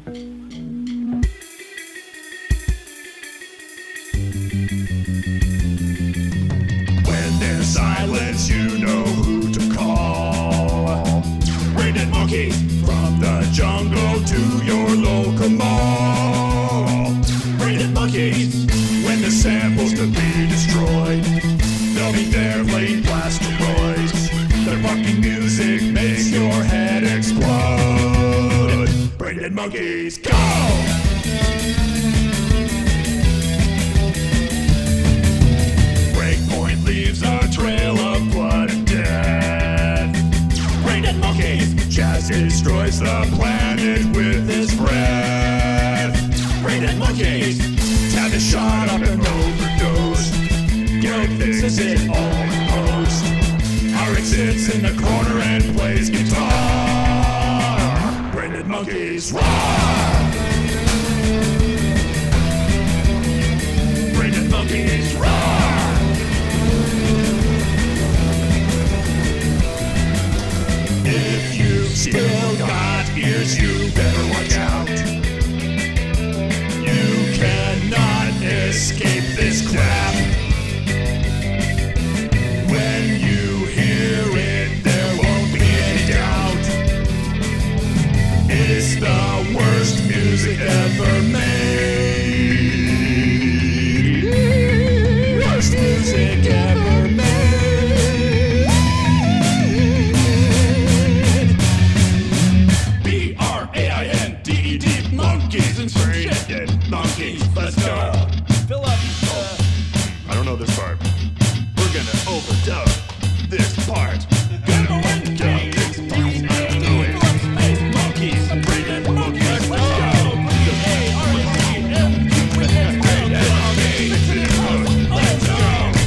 When there's silence, you know who to call. Braindead Monkeys, from the jungle to your local mall. Braindead Monkeys, when the sample's to be destroyed, they'll be there playing Plasteroids. Their fucking music makes your head explode. Braindead Monkeys, go! Breakpoint leaves a trail of blood and death. Braindead Monkeys, Chaz destroys the planet with his breath. Braindead Monkeys, Tab is shot up and overdosed. Garrett fixes it all in post. Arik sits in the corner and plays guitar. Braindead Monkeys, roar! Braindead Monkeys, roar! If you've still got ears, you better watch out. You cannot escape this crap. When you hear it, there won't be any doubt. It's the worst music ever made. Worst music ever made. Braindead Monkeys and Braindead Monkeys. Let's go. Fill up. I don't know this part. We're gonna overdub this part. Gonna overdub this part. Let's do it. Space Monkeys, Braindead Monkeys. Let's go. Braindead Monkeys. Let's go.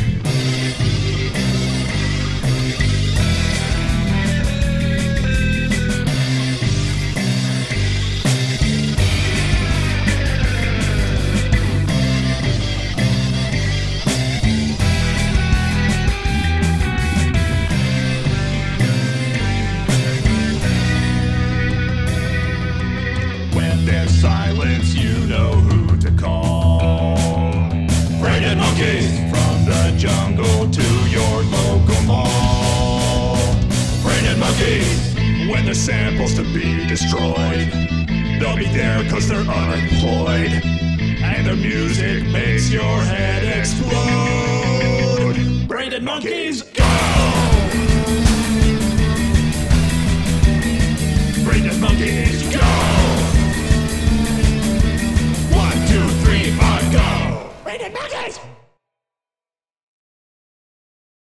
There's silence, you know who to call. Braindead Monkeys, from the jungle to your local mall. Braindead Monkeys, when the sample's to be destroyed, they'll be there cause they're unemployed. And their music makes your head explode. Braindead Monkeys, go! Braindead Monkeys, go! 1, 2, 3, 4, go! Braindead Monkeys!